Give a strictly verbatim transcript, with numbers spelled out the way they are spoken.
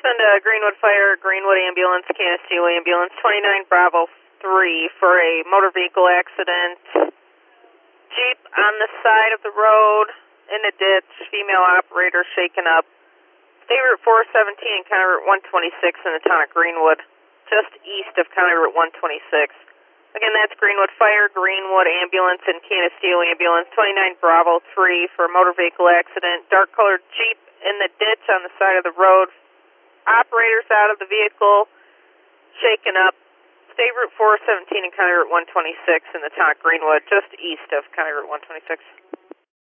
send a Greenwood Fire, Greenwood Ambulance, Canisteo Ambulance, twenty-nine Bravo three for a motor vehicle accident. Jeep on the side of the road, in a ditch, female operator shaken up. State Route four seventeen and County Route one twenty-six in the town of Greenwood, just east of County Route one twenty-six. Again, that's Greenwood Fire, Greenwood Ambulance, and Canisteo Ambulance, twenty-nine Bravo three for a motor vehicle accident. Dark-colored Jeep in the ditch on the side of the road. Operators out of the vehicle, shaken up. State Route four seventeen and County Route one twenty-six in the town of Greenwood, just east of County Route one twenty-six.